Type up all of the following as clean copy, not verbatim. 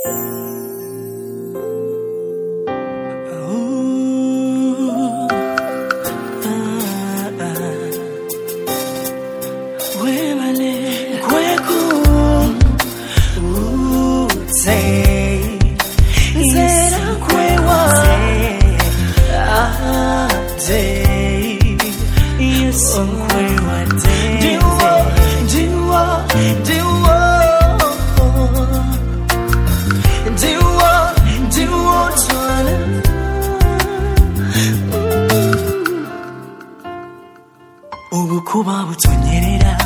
Kuba butonyerera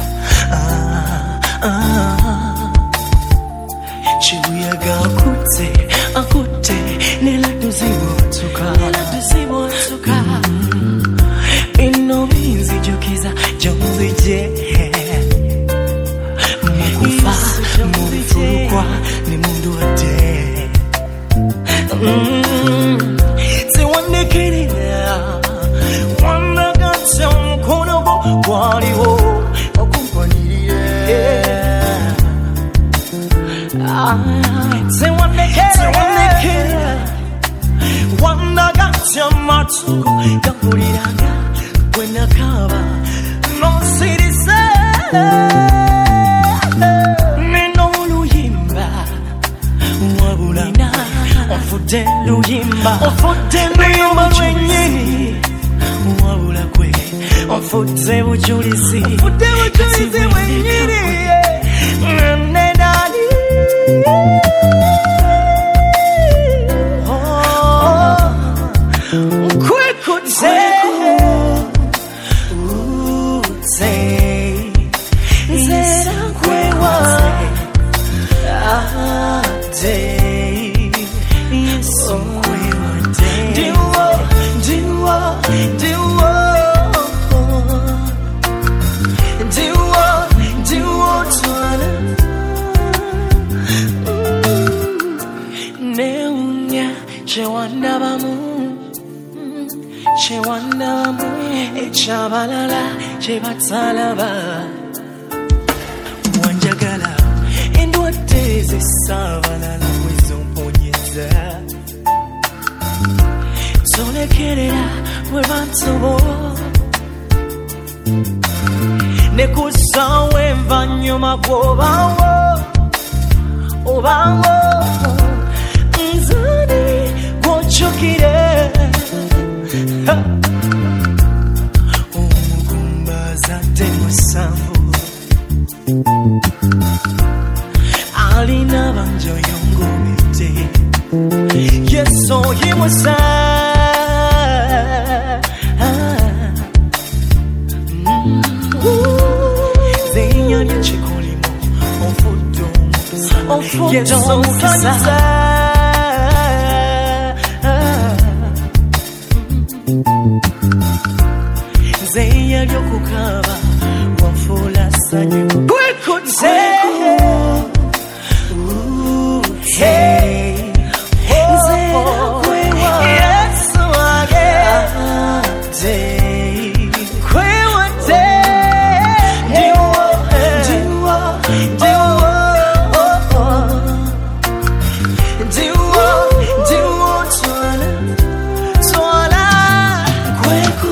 chibuyaga akute nelatuzibotuka ino binzi jokiza jonzije mukufa mubifurukwa ni mundu ate tiwandekerera wandagatya mukono waliwo okumpanirire tiwandekera wandagatya amatuko gampuliranga bwenakaba nonsirise nina oluyimba wabula onfudde luyimba lwenyini wabula kwe onfudde bujulizi wenyini nenani kwekute nzera kwewa yesu kwewa ndiwo twana neunya chewandabamu echabalala chebatalaba wanjagala endwadde zisabalala wezomponyeza tolekerera webansobo nekusawe envanyuma gwobawo nzani gwokyukire omugumbaza musanvu alina banjoyo ngobite yesu yimusa zenyanya chikolimo onfudo yesu mukisa zeya lyokukaba wafula sanyu kwekute yesu agete kwewate ndiwo twana kweku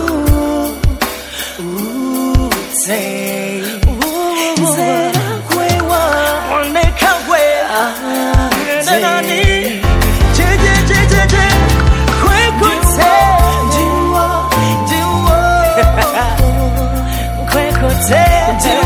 nzera kwewa onekagwe nenani kwekute kwekute